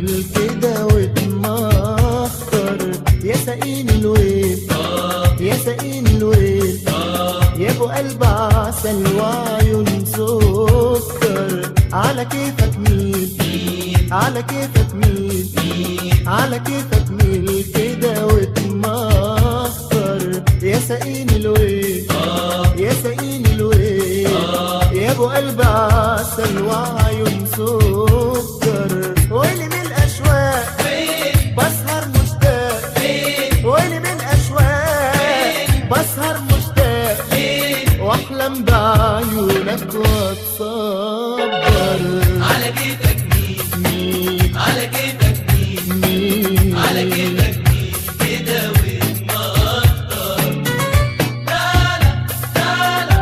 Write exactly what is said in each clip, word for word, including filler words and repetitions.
تميل كده وتمخطر يا سقين الويل يا سقين الويل يا ابو قلب عسل وعيون سكر على كيفك ميل على كيفك ميل على كيفك ميل كده وتمخطر يا سقين الويل يا سقين الويل يا ابو قلب عسل وعيون سكر ويلي من الاشواق بسهر مشتاق ويلي من الاشواق بسهر مشتاق واحلم بعيونك واتصبر على كيفك مين على كيفك مين على كيفك مين كده وتمخطر لا لا لا لا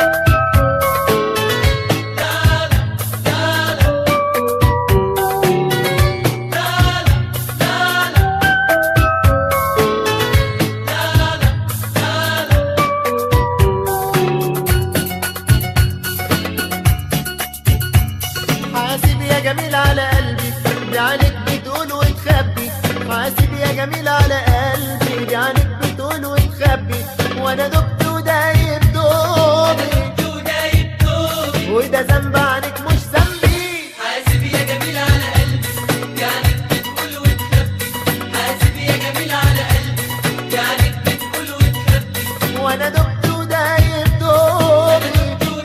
لا لا حاسب يا جميل على قلبي بعينك بتقول وتخبي حاسب يا جميل على قلبي بعينك بتقول وتخبي وانا دبت ودايب دوبي وده ذنب عنك مش ذنبي حاسب يا جميل على قلبي يعني بتقول وتخبي حاسب يا جميل على قلبي يعني بتقول وتخبي وانا دبت ودايب دوبي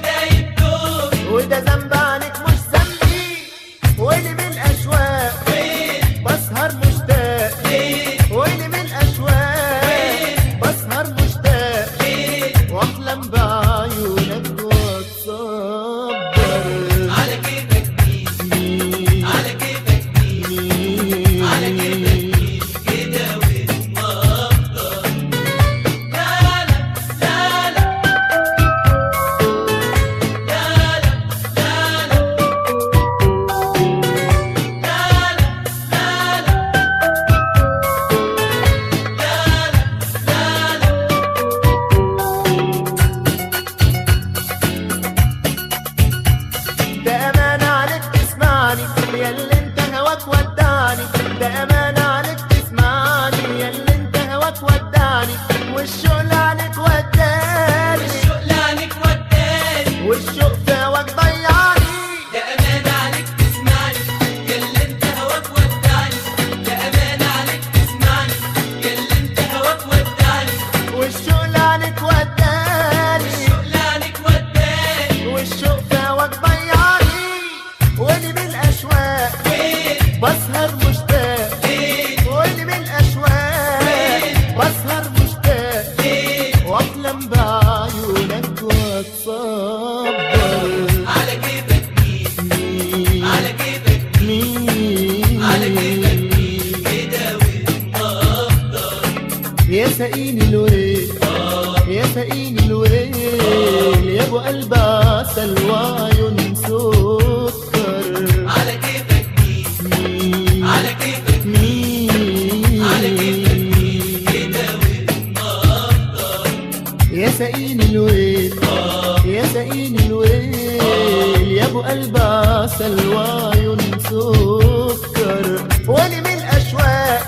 وده ذنب عنك مش ذنبي ويلي من الاشواق بسهر مشتاق ويلي من الاشواق بسهر مشتاق واحلم بعيونك واتصبر على كيفك مين على كيفك مين على كيفك مين كده وتمخطر لا لا لا لا لا لا لا ده أمان عليك تسمعني ياللي انت هواك ودعني ده أمان عليك تسمعني ياللي انت هواك ودعني والشوق عليك وداني الشوق لعنك وداني والشوق في هواك ضيعني ده أمان عليك تسمعني ياللي انت هواك ودعني ده أمان عليك تسمعني ياللي انت هواك ودعني والشوق عليك وداني الشوق لعنك وداني والشوق في هواك ضيعني ويلي من الأشواق بسهر مشتاق ويلي من الأشواق بسهر مشتاق واحلم بعيونك واتصبر على كيفك مين على كيفك مين على كيفك مين كده وتمخطر يا سقين الويل يا سقين الويل يا ابو قلب عسل وعيون سكر على كيفك مين على كيفك مين على كيفك مين كده وتمخطر يا سقين الويل يا سقين الويل يا ابو قلب عسل وعيون سكر ويلي من الاشواق